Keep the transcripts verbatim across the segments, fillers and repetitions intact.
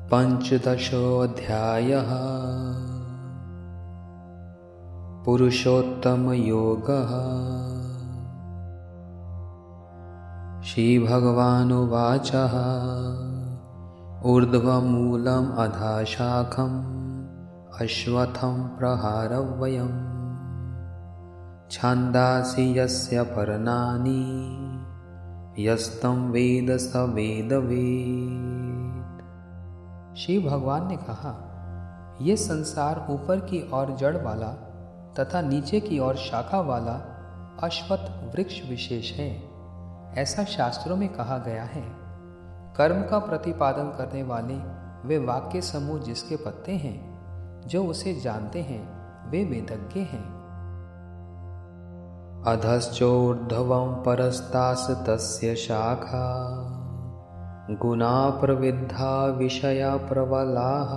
पंचदशोऽध्यायः पुरुषोत्तमयोगः। श्रीभगवानुवाच ऊर्ध्वमूलम् अधःशाखम् अश्वत्थं प्रहारव्ययम् छन्दांसि यस्य पर्णानि यस्तं वेद स वेदवेत्। श्री भगवान ने कहा, ये संसार ऊपर की ओर जड़ वाला तथा नीचे की ओर शाखा वाला अश्वत्थ वृक्ष विशेष है। ऐसा शास्त्रों में कहा गया है। कर्म का प्रतिपादन करने वाले वे वाक्य समूह जिसके पत्ते हैं, जो उसे जानते हैं वे वेदज्ञ हैं। अधश्चोर्ध्वं परस्तास्तस्य शाखा गुणा प्रविद्धा विषया प्रबलाः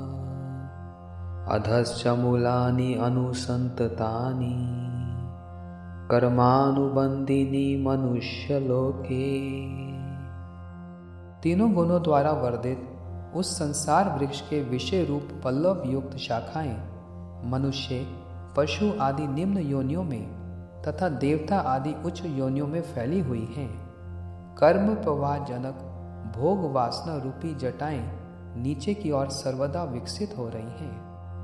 अधश्च मूलानि अनुसन्ततानि कर्मानुबन्धीनि मनुष्यलोके। तीनों गुणों द्वारा वर्धित उस संसार वृक्ष के विषय रूप पल्लव युक्त शाखाएं मनुष्य, पशु आदि निम्न योनियों में तथा देवता आदि उच्च योनियों में फैली हुई हैं। कर्म प्रवाह जनक भोग वासना रूपी जटाएं नीचे की ओर सर्वदा विकसित हो रही हैं।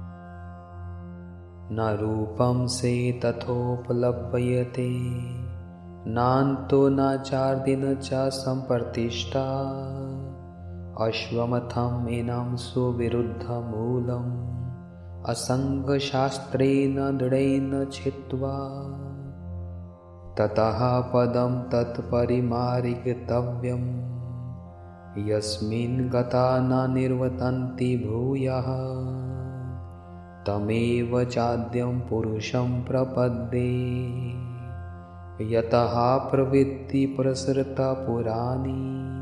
न रूपं से तथोपलभ्यते नान्तो न चार्दिन च सम्प्रतिष्ठा अश्वत्थम् एनं सुविरुद्धमूलम् असङ्गशास्त्रेण दृढेन छित्त्वा ततः पदं तत्परिमार्गितव्यम् यस्मिन् गता न निर्वर्तन्ति भूयः तमेव चाद्यं पुरुषं प्रपद्ये यतः प्रवृत्ति प्रसृता पुराणी।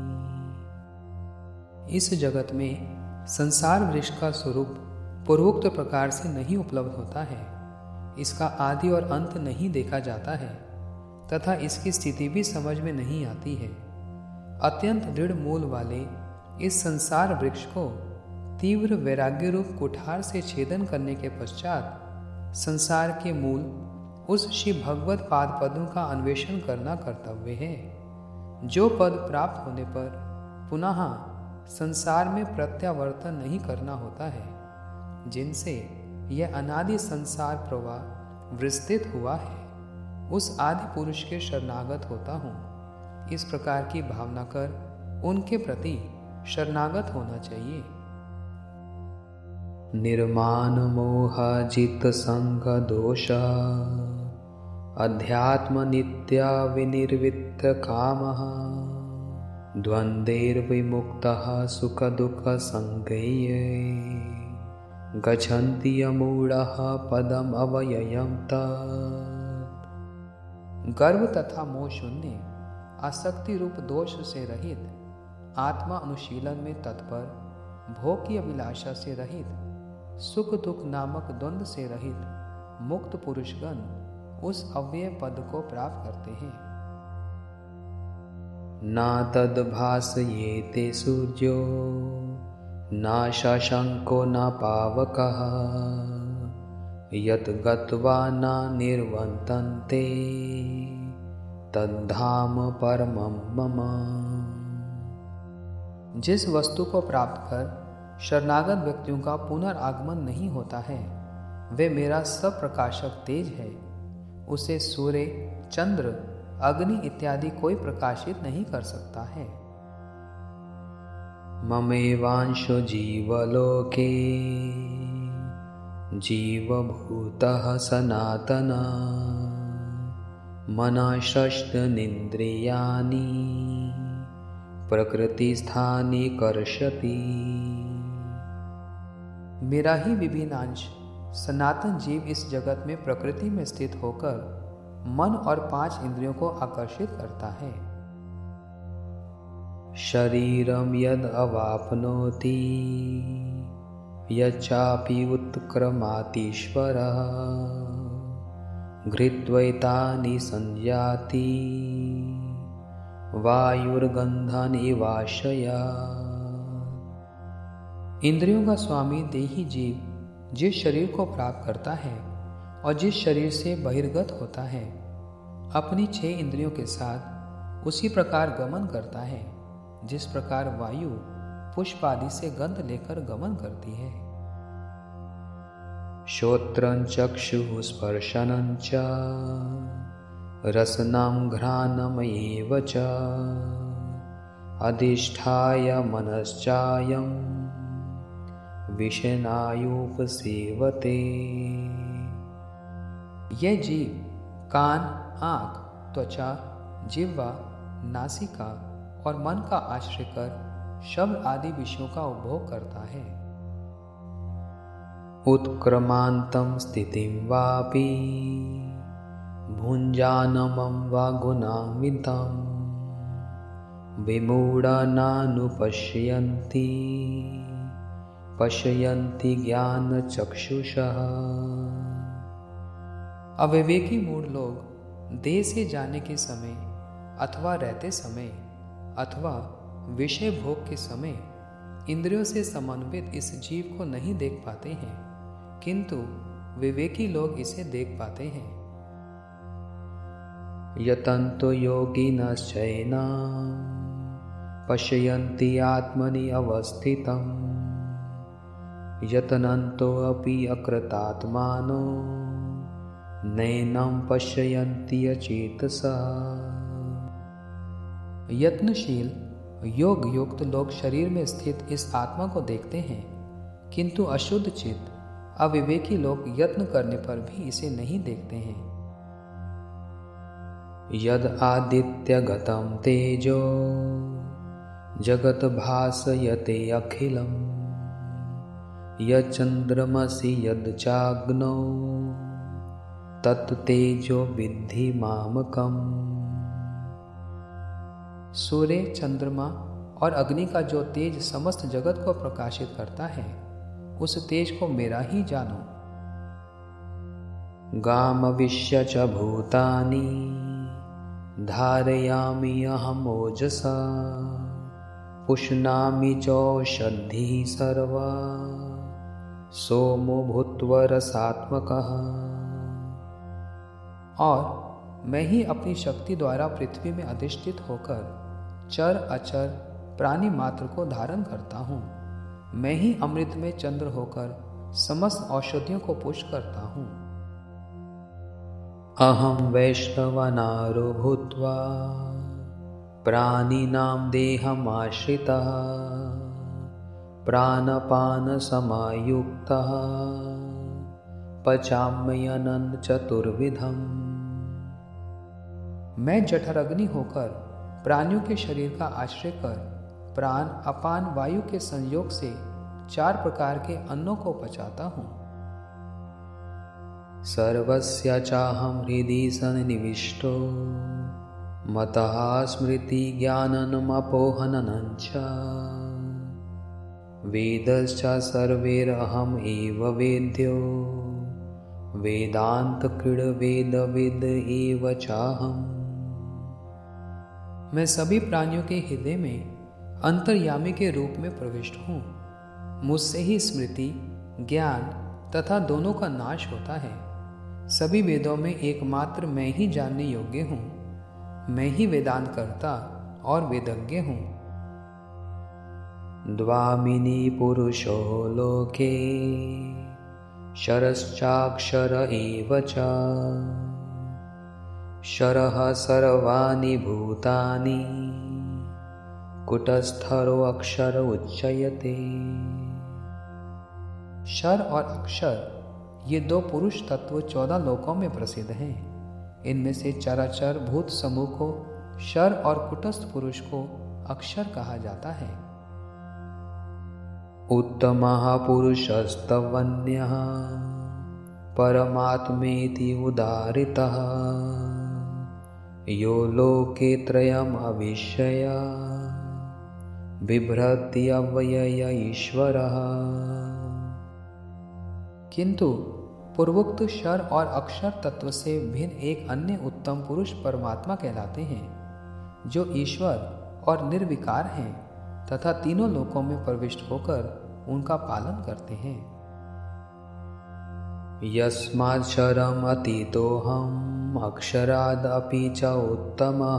इस जगत में संसार वृक्ष का स्वरूप पूर्वोक्त प्रकार से नहीं उपलब्ध होता है। इसका आदि और अंत नहीं देखा जाता है तथा इसकी स्थिति भी समझ में नहीं आती है। अत्यंत दृढ़ मूल वाले इस संसार वृक्ष को तीव्र वैराग्य रूप कुठार से छेदन करने के पश्चात संसार के मूल उस श्री भगवत पाद पदों का अन्वेषण करना कर्तव्य है, जो पद प्राप्त होने पर पुनः संसार में प्रत्यावर्तन नहीं करना होता है, जिनसे यह अनादि संसार प्रवाह विस्तृत हुआ है। उस आदि पुरुष के शरणागत होता हूँ। इस प्रकार की भावना कर उनके प्रति शरणागत होना चाहिए। निर्माण मोह जित संग दोष अध्यात्म नित्या विनिर्वित्त कामः द्वन्द्वैर्विमुक्तः सुख दुःख संगैः गच्छन्ति यमूढः पदम् अव्ययम् तत्। गर्व तथा मोह शून्य आसक्ति रूप दोष से रहित आत्मा अनुशीलन में तत्पर भोग की अभिलाषा से रहित सुख दुख नामक द्वंद्व से रहित मुक्त पुरुषगण उस अव्यय पद को प्राप्त करते हैं। ना तद्भासयेते सूर्यो ना शशांको ना पावकः यत् गत्वा न निर्वर्तन्ते तद्धाम परमं मम। जिस वस्तु को प्राप्त कर शरणागत व्यक्तियों का पुनर्आगमन नहीं होता है, वे मेरा सप्रकाशक तेज है। उसे सूर्य, चंद्र, अग्नि इत्यादि कोई प्रकाशित नहीं कर सकता है। ममेवांशो जीवलोके जीवभूतः सनातनः मनःषष्ठीन्द्रियाणि प्रकृतिस्थानि कर्षति। मेरा ही विभिन्न अंश सनातन जीव इस जगत में प्रकृति में स्थित होकर मन और पांच इंद्रियों को आकर्षित करता है। शरीरं यद् अवाप्नोति यच्चापि उत्क्रमातीश्वरः घृत्वैतानि संयाति वायुर्गन्धानि वाशया। इंद्रियों का स्वामी देही जीव जिस शरीर को प्राप्त करता है और जिस शरीर से बहिर्गत होता है, अपनी छह इंद्रियों के साथ उसी प्रकार गमन करता है जिस प्रकार वायु पुष्प आदि से गंध लेकर गमन करती है। श्रोत्रं चक्षुः स्पर्शनं च रसनं घ्राणमेव च अधिष्ठाय मनश्चायं विषयानुपसेवते। यह जीव कान, आँख, त्वचा, जिह्वा, नासिका और मन का आश्रय कर शब्द आदि विषयों का उपभोग करता है। उत्क्रमान्तं स्थितिं वापि भुञ्जानमं वा गुणान्वितं विमूढानानुपश्यन्ति पश्यन्ति ज्ञानचक्षुषः। अविवेकी मूढ़ लोग देह से जाने के समय अथवा रहते समय अथवा विषय भोग के समय इंद्रियों से समन्वित इस जीव को नहीं देख पाते हैं, किंतु विवेकी लोग इसे देख पाते हैं। यतन्तो योगिनश्चैनं पश्यन्ति आत्मनि अवस्थितं यतन्तो अकृतात्मानो नैनं पश्यन्ति अचेतसः। यत्नशील योग युक्त लोग शरीर में स्थित इस आत्मा को देखते हैं, किंतु अशुद्ध चित्त अविवेकी लोग यत्न करने पर भी इसे नहीं देखते हैं। यद आदित्यगतं तेजो जगत भासयते अखिलं यच्चन्द्रमसि यद् चाग्नौ तत्तेजो विद्धि मामकम्। सूर्य, चंद्रमा और अग्नि का जो तेज समस्त जगत को प्रकाशित करता है, उस तेज को मेरा ही जानो। गामविश्य च भूतानि धारयामि अहम् ओजसा पुष्णामि चौषधिः सर्वा सोमो भूत्वा रसात्मकः। और मैं ही अपनी शक्ति द्वारा पृथ्वी में अधिष्ठित होकर चर अचर प्राणी मात्र को धारण करता हूँ। मैं ही अमृत में चंद्र होकर समस्त औषधियों को पुष्ट करता हूँ। अहं वैष्णवनारो भूत्वा प्राणिनां देहमाश्रितः प्राणपान समायुक्तः पचाम्यन्नं चतुर्विधम्। मैं जठराग्नि होकर प्राणियों के शरीर का आश्रय कर प्राण अपान वायु के संयोग से चार प्रकार के अन्नों को पचाता हूँ। सर्वस्य चाहं हृदि सन्निविष्टो मतः स्मृति ज्ञानमपोहनं च वेदश्च सर्वैरहम् एव वेद्यो वेदांत कृड वेद वेद एव चाहम्। मैं सभी प्राणियों के हृदय में अंतर्यामी के रूप में प्रविष्ट हूँ। मुझसे ही स्मृति, ज्ञान तथा दोनों का नाश होता है। सभी वेदों में एकमात्र मैं ही जानने योग्य हूँ। मैं ही वेदांत कर्ता और वेदज्ञ हूँ। द्वामिनी पुरुषो लोके शरश्चाक्षर एव च शरः सर्वाणि भूतानि कुटस्थरो अक्षर उच्यते। शर और अक्षर ये दो पुरुष तत्व चौदह लोकों में प्रसिद्ध हैं। इनमें से चराचर भूत समूह को शर और कुटस्थ पुरुष को अक्षर कहा जाता है। उत्तमः पुरुषस्तवन्यः परमात्मेति उदारितः यो लोके त्रयम् अविश्य बिभ्रति अव्यय ईश्वरः। किंतु पूर्वोक्त शर और अक्षर तत्व से भिन्न एक अन्य उत्तम पुरुष परमात्मा कहलाते हैं, जो ईश्वर और निर्विकार हैं तथा तीनों लोकों में प्रविष्ट होकर उनका पालन करते हैं। यस्माक्षरम् अतीतोऽहम् अक्षरादपि च उत्तमः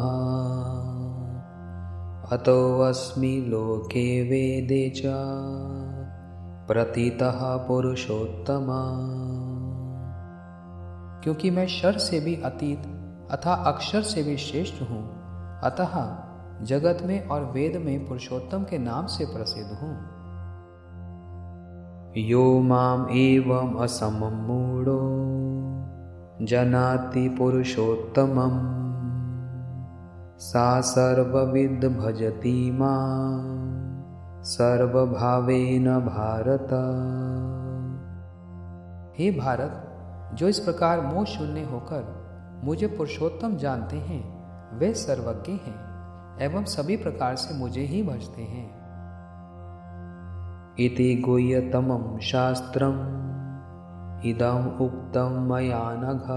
अतोऽस्मि लोके वेदे च प्रतीतः पुरुषोत्तमा। क्योंकि मैं क्षर से भी अतीत अथा अक्षर से भी श्रेष्ठ हूँ, अतः जगत में और वेद में पुरुषोत्तम के नाम से प्रसिद्ध हूँ। यो माम एवं असमं मूढ़ो जनाति पुरुषोत्तमं सा सर्वविद भजति मां सर्वभावेन भारत। हे भारत, जो इस प्रकार मोह शून्य होकर मुझे पुरुषोत्तम जानते हैं, वे सर्वज्ञ हैं एवं सभी प्रकार से मुझे ही भजते हैं। इति गुह्यतमं शास्त्रम् इदम् उक्तं मया नघ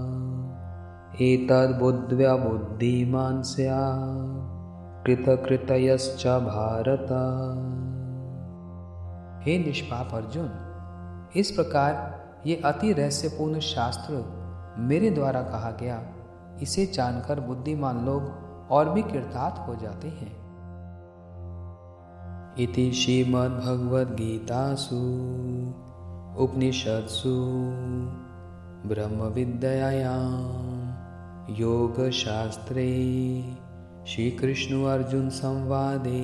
एतद्बुद्ध्वा बुद्धिमान् स्यात् कृतकृतयश्च भारत। हे निष्पाप अर्जुन, इस प्रकार ये अति रहस्यपूर्ण शास्त्र मेरे द्वारा कहा गया, इसे जानकर बुद्धिमान लोग और भी कृतार्थ हो जाते हैं। इति श्रीमद्भगवद्गीतासु उपनिषत्सु ब्रह्मविद्यायां योगशास्त्रे श्रीकृष्ण अर्जुन संवादे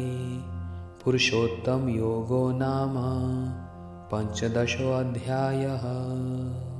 पुरुषोत्तम योगो नाम पंचदशोऽध्यायः।